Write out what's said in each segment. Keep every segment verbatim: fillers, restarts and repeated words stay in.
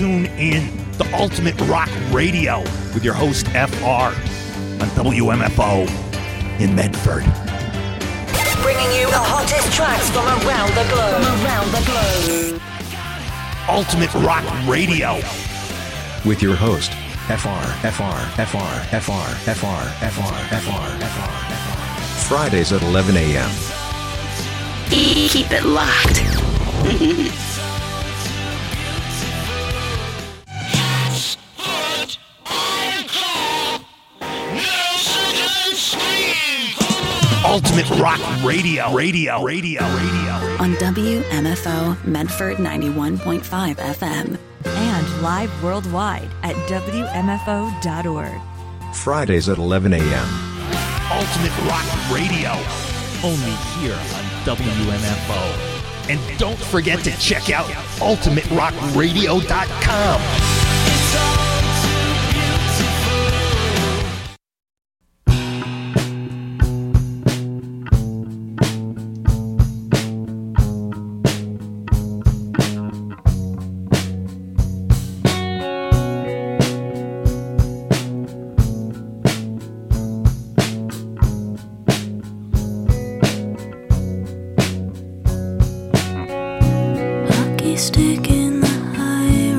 tune in to Ultimate Rock Radio with your host F R on W M F O in Medford. Bringing you the hottest tracks from around the globe. From around the globe. Ultimate Rock Radio with your host F R, F R, F R, F R, F R, F R, F R, F R, F R. Fridays at eleven a.m. Keep it locked. Ultimate Rock Radio, Radio, Radio, Radio. On W M F O Medford ninety-one point five F M. And live worldwide at W M F O dot org. Fridays at eleven a.m. Ultimate Rock Radio, only here on W M F O. And don't forget to check out ultimate rock radio dot com. Stick in the high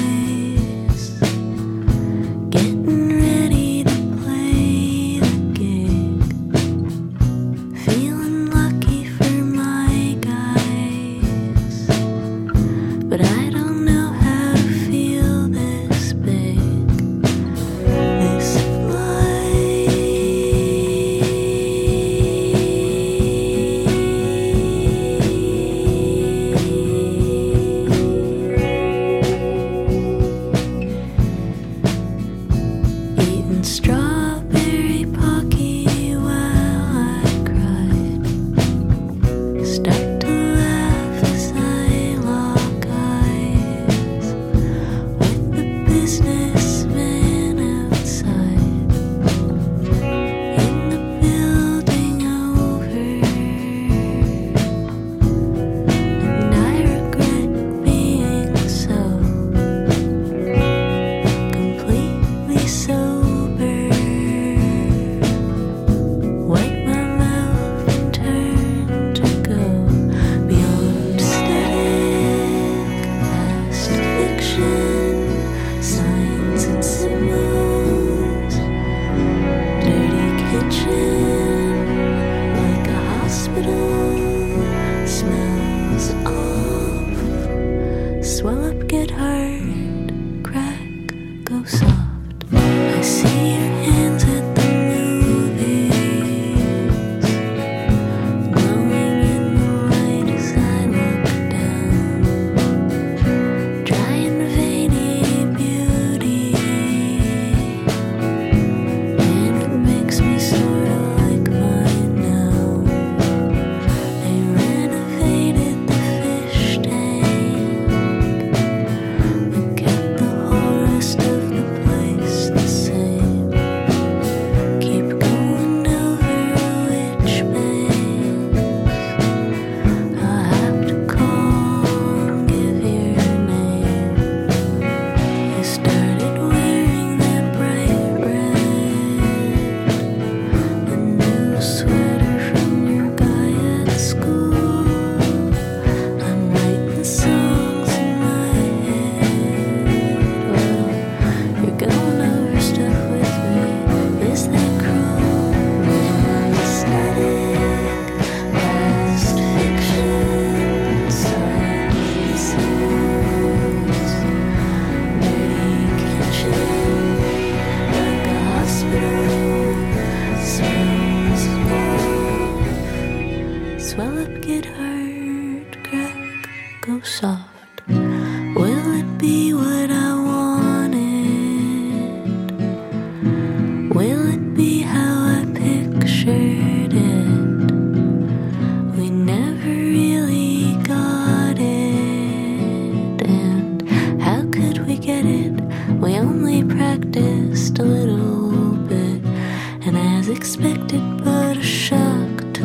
expected, but a shock to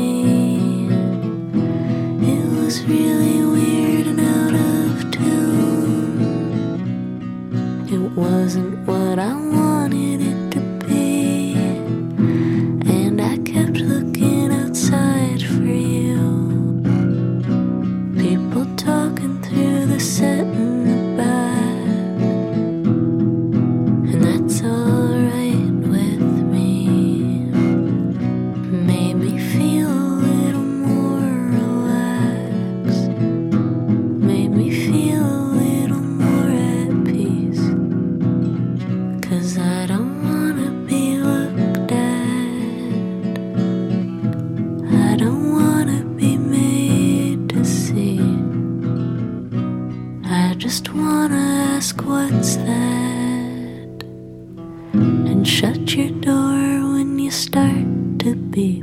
me. It was really weird and out of tune. just wanna ask what's that, and shut your door when you start to beep.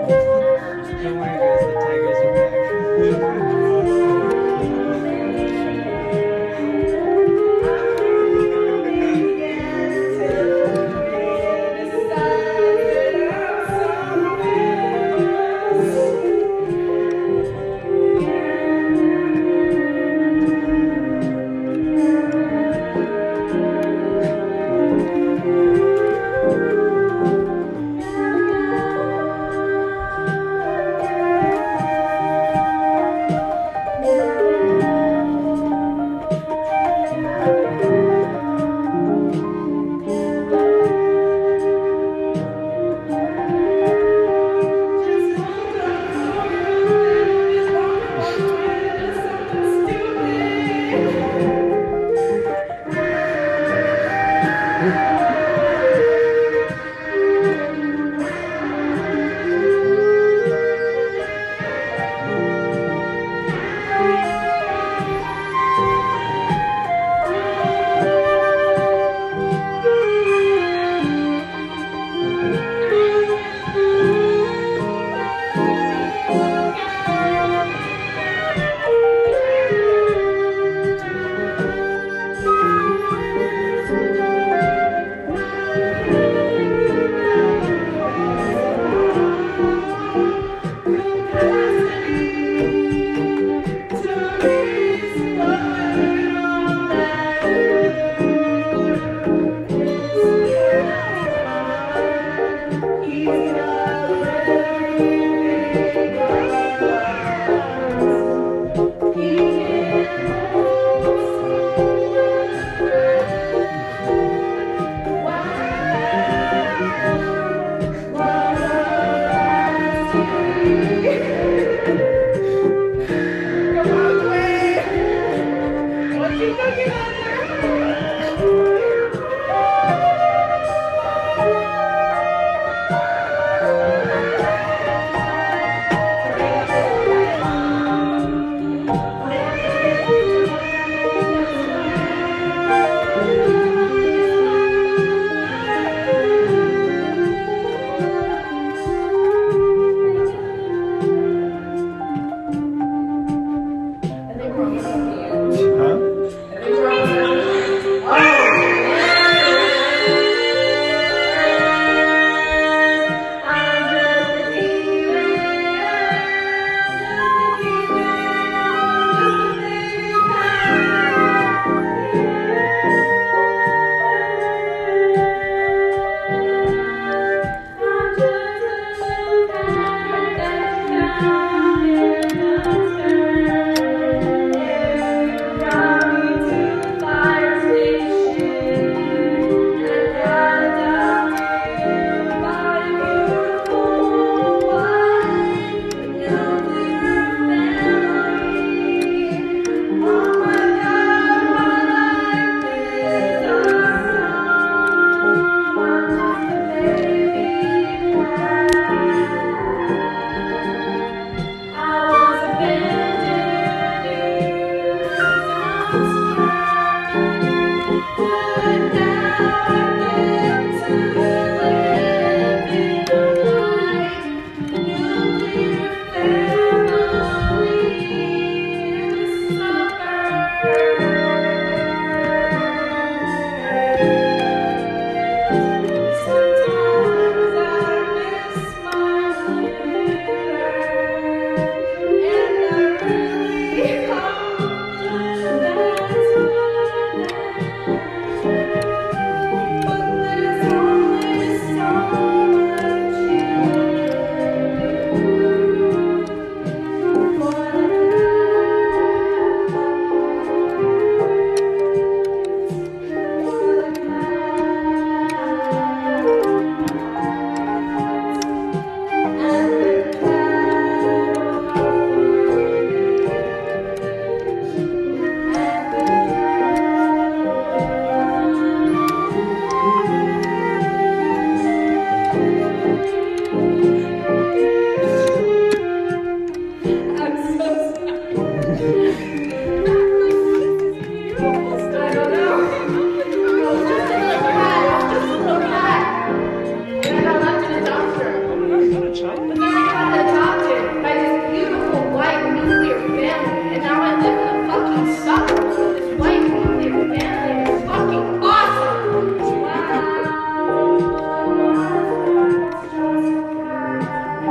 Don't worry, guys. The tigers are back.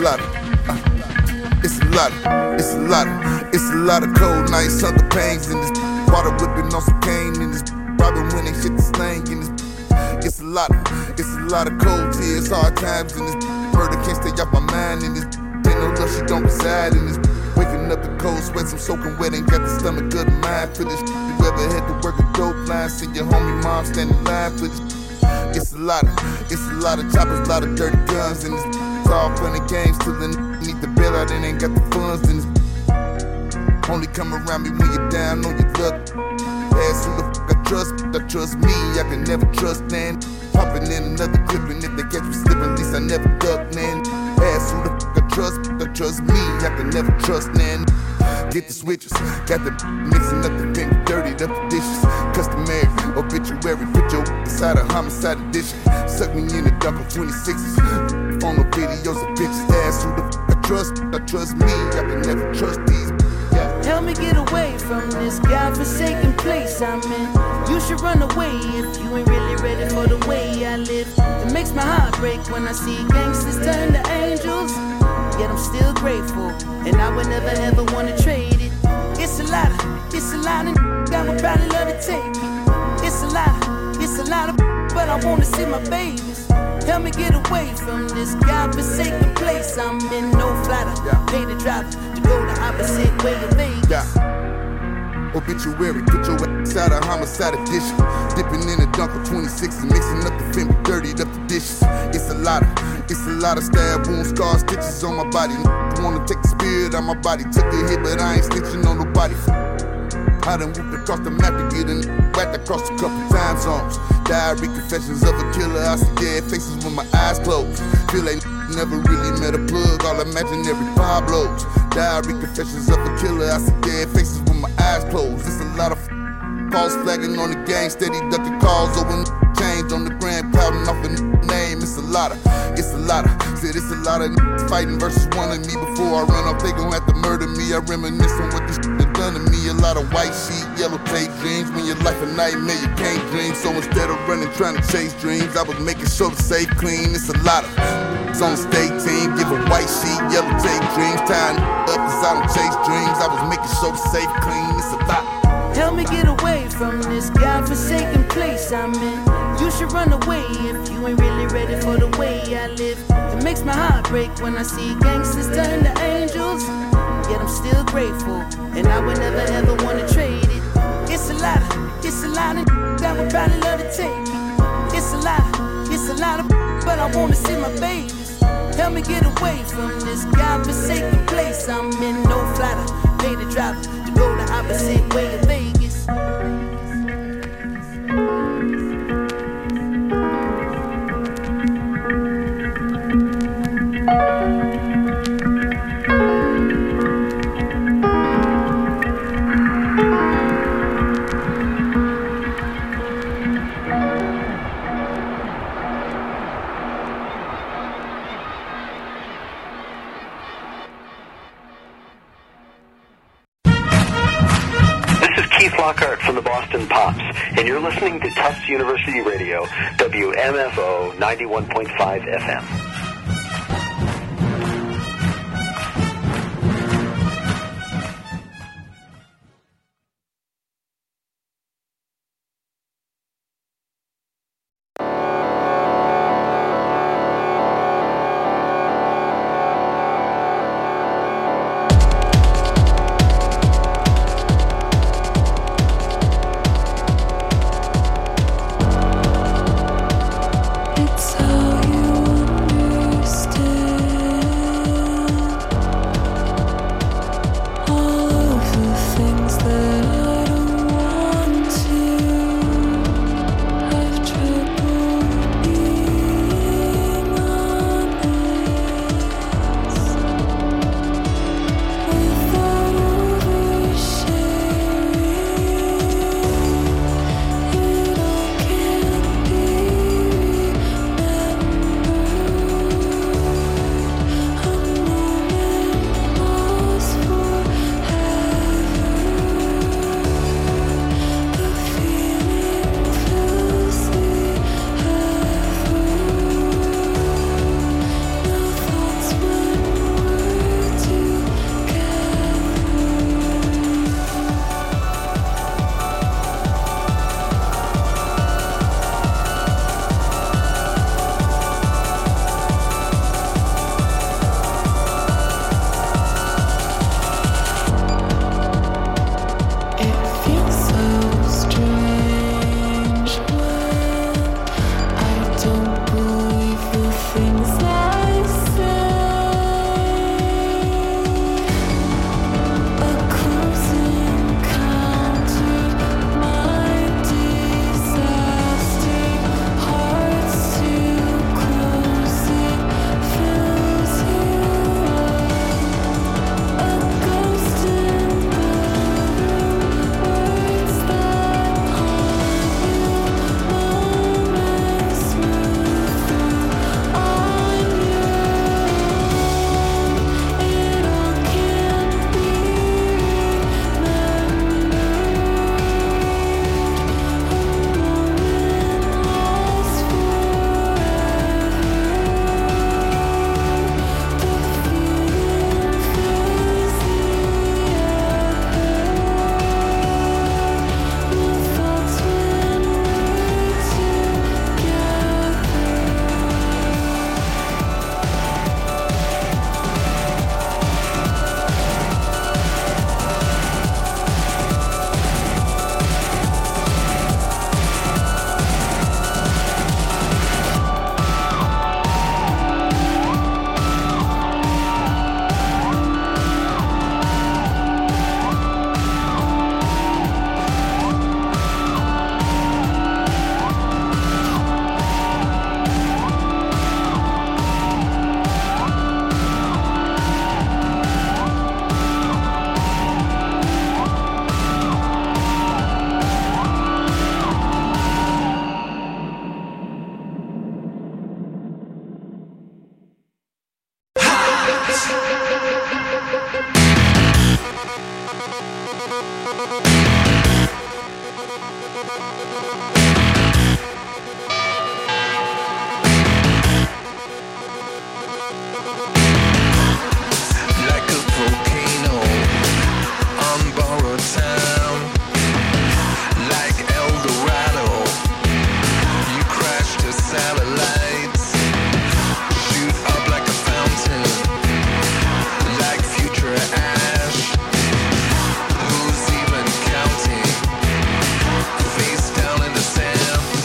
lot of, uh, it's a lot of, it's a lot of, it's a lot of cold nights, hunger pains in this. Water whipping on some cane in this. Robbing when they shit the slang in this. It's a lot of, it's a lot of cold tears, hard times in this. Murder can't stay off my mind in this. Ain't no love, she don't reside in this. Waking up the cold sweats, I'm soaking wet, ain't got the stomach good mind for this. You ever had to work a dope line, see your homie mom stand in line for this. It's a lot of, it's a lot of choppers, a lot of dirty guns in this. It's all fun and games till the need the bail out and ain't got the funds in this. Only come around me when you're down on your luck. Ask who the fuck I trust, I trust me, I can never trust, man. Popping in another clip, and if they catch me slipping, at least I never duck, man. Ask who the fuck I trust, I trust me, I can never trust, man. Get the switches, got the mixing up the finger, dirtied up the dishes. Customary, obituary, put your inside a homicide edition. Suck me in the dark on twenty-sixes. On the videos of bitches, ask who the fuck I trust, I trust me, I can never trust these. Help me get away from this godforsaken place I'm in. You should run away if you ain't really ready for the way I live. It makes my heart break when I see gangsters turn to angels. Yet I'm still grateful, and I would never ever wanna trade it. It's a lot of, it's a lot of that would probably love to take it. It's a lot of, it's a lot of but I wanna see my babies. Help me get away from this godforsaken place I'm in. No flatter, pay the driver to go the opposite way of Vegas. Yeah. Obituary, put your ass out of homicide edition. Dipping in a dunk of twenty-sixes, mixing up the film, dirtied up the dishes. It's a lot of, it's a lot of stab wounds, scars, stitches on my body. Wanna take the spirit out my body, took a hit, but I ain't snitching on nobody. I done whooped across the map to get a whacked across a couple time zones. Diary confessions of a killer, I see dead faces with my eyes closed. Feel like never really met a plug, all imaginary Pablos. Diary confessions of a killer, I see dead faces with my eyes closed. It's a lot of false flagging on the gang, steady ducking calls over change on the grand, pouting off a name. It's a lot of, it's a lot of, said it's a lot of fighting versus wanting me. Before I run off, they gon' have to murder me. I reminisce on what this shit done done to me. A lot of white sheet, yellow tape dreams. When your life a nightmare, you can't dream. So instead of running, trying to chase dreams, I was making sure to stay clean. It's a lot of, it's on the state team, give a white sheet, yellow tape dreams. Tying up cause I don't chase dreams. I was making sure to stay clean. It's a lot. Help me get away from this godforsaken place I'm in. You should run away if you ain't really ready for the way I live. It makes my heart break when I see gangsters turn to angels. Yet I'm still grateful, and I would never ever wanna trade it. It's a lot of, it's a lot of that would probably love to take it. It's a lot of, it's a lot of but I wanna see my babies. Help me get away from this godforsaken place I'm in. No flatter, pay the driver to go the opposite way of Vegas. Lockhart from the Boston Pops, and you're listening to Tufts University Radio, W M F O ninety-one point five F M. It's how you wonder Who's even counting? Face down in the sand.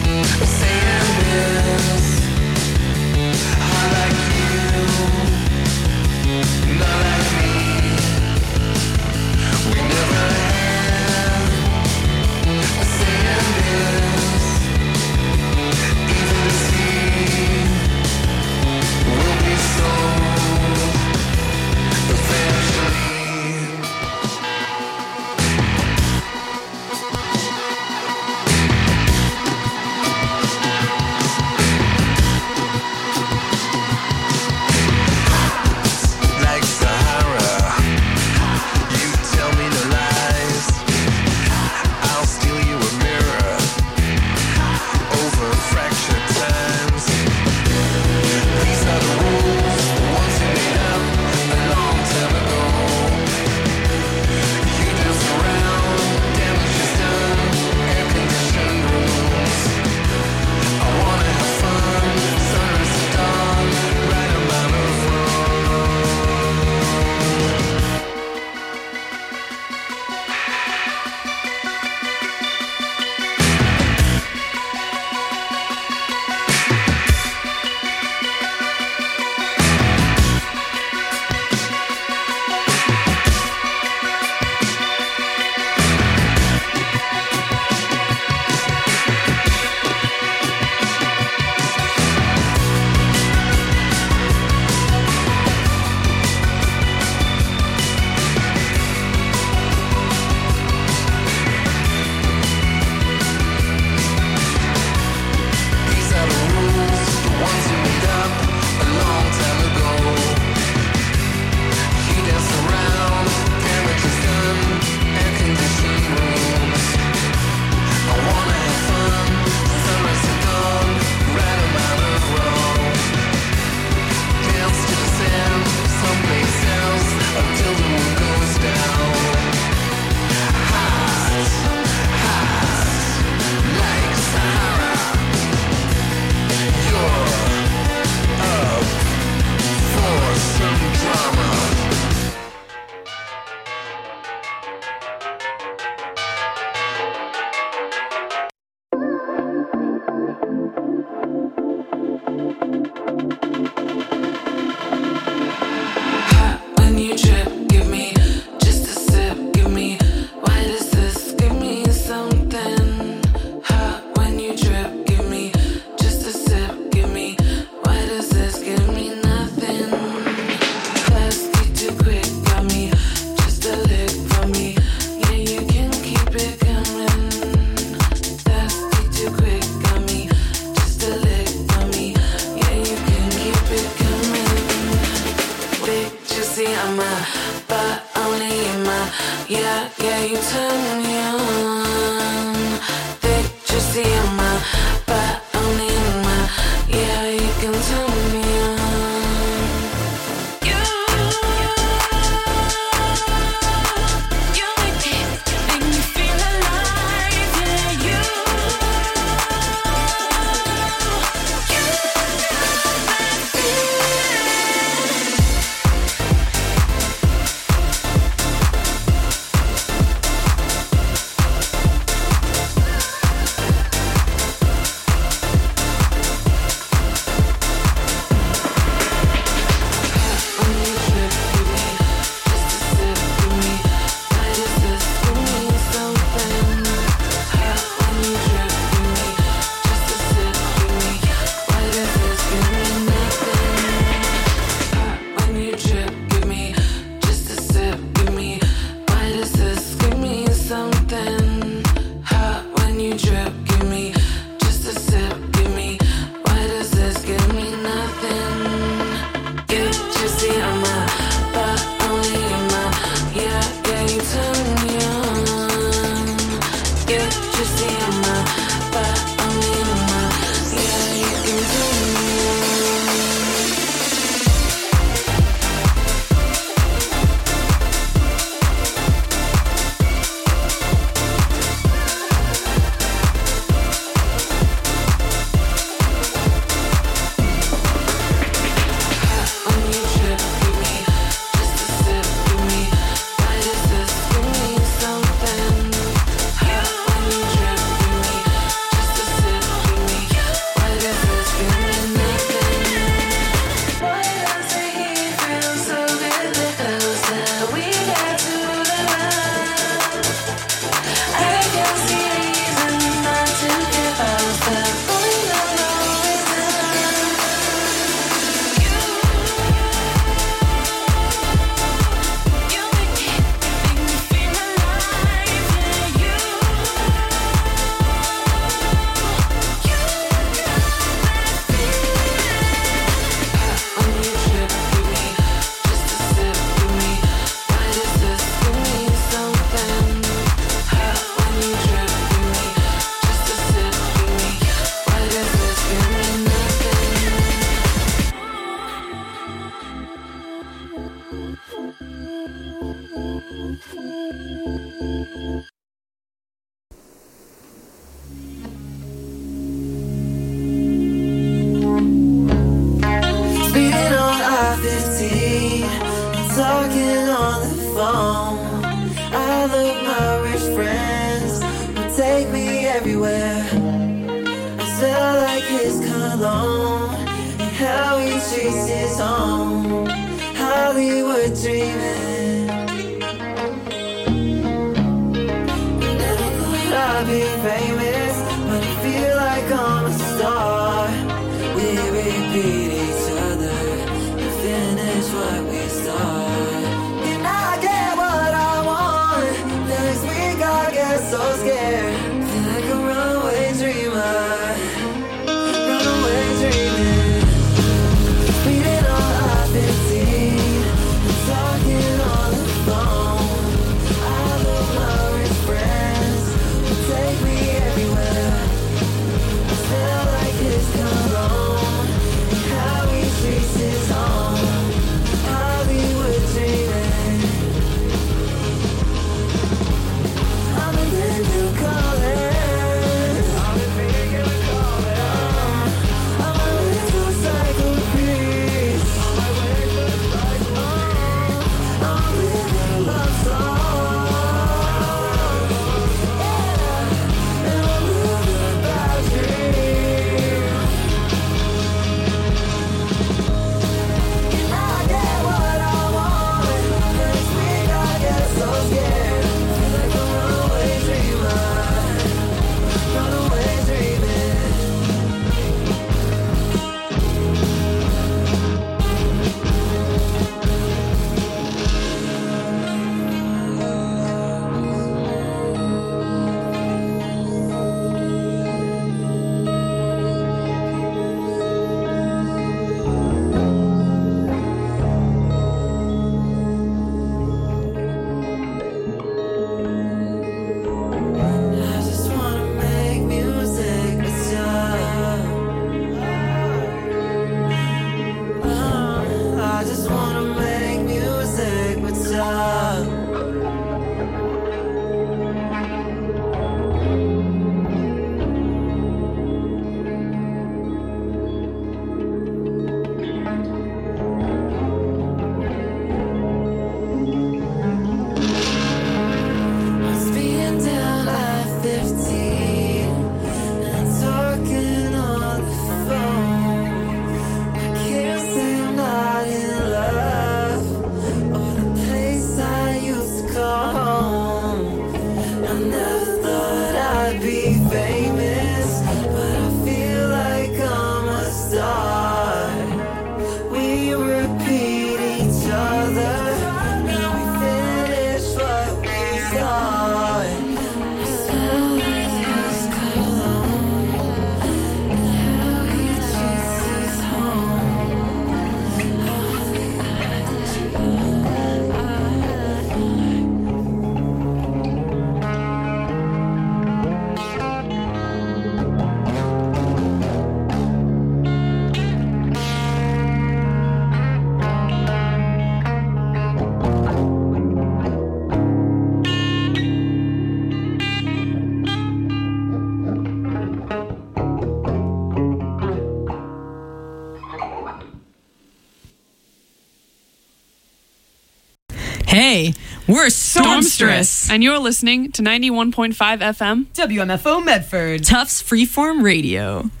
Hey, we're Stormstress. And you're listening to ninety-one point five F M W M F O Medford. Tufts Freeform Radio.